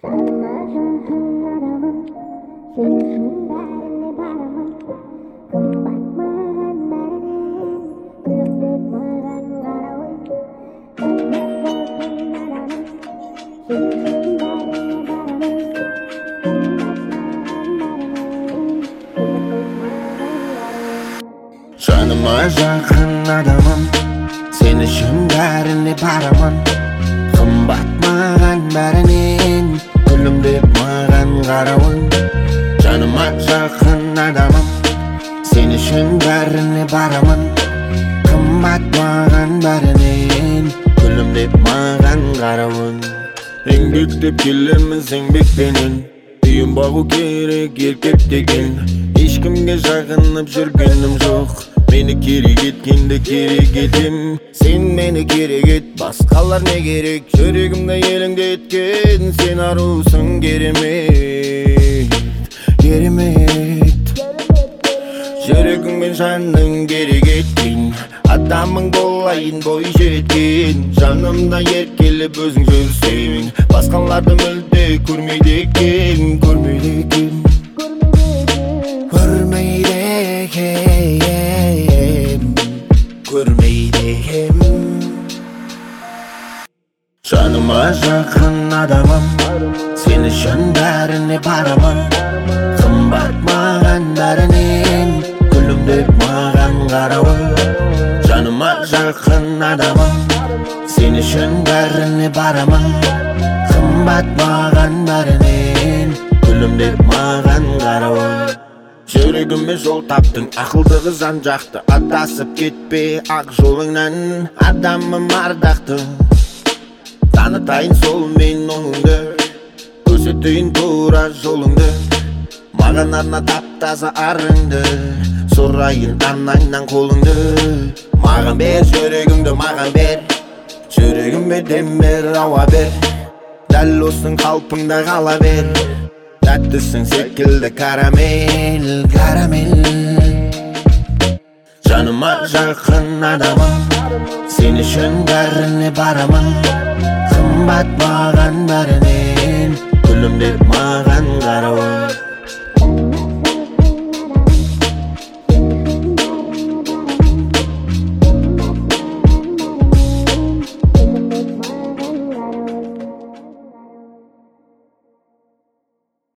Canıma yakın adamım, sen için bärine baraman. Kımbat mağan bärinin, gülüm dep mağan karawın. Canıma yakın adamım, sen için bärine baraman. Kımbat mağan bärinin, gülüm dep mağan karawın. Engek dep kelemiz engek benin, düyün bağu kerek erkek degen. Ешкімге жағынып жүргенім жоқ, мені керек еткенді керек етем. Сен мені керек ет, басқалар не керек? Жүрегімді елеңдеткен сен арусың, керемет, керемет. Жүрегің мен жаның керек еткен, адамың болайын бой жеткен. Жанымда еркелеп өзің жүрсең, басқаларды мүлде көрмейді екен, көрмейді екен. Көрмейдем. Canıma yakın adamım, sen için bärine baraman. Kımbat mağan bärinin, gülüm dep mağan karawın. Canıma yakın adamım, sen için bärine baraman. Kımbat mağan bärinin, gülüm dep mağan karawın. Жүрегіме жол таптың, ақылдығы жан жақты. Адасып кетпе ақ жолыңнан, адамым ардақты. Танытайын сол мен оңыңды, көрсетейін тура жолыңды. Маған арна таптаза арыңды, сұрайын анаңнан қолыңды. Маған бер жүрегіңді, маған бер, жүрегіме дем бер, ауа бер. Дәл осың қалпыңда қала бер, тәттісің секілді карамел, карамел. Canıma yakın adamım, sen için bärine baraman. Kımbat mağan bärinin, gülüm dep mağan karawın.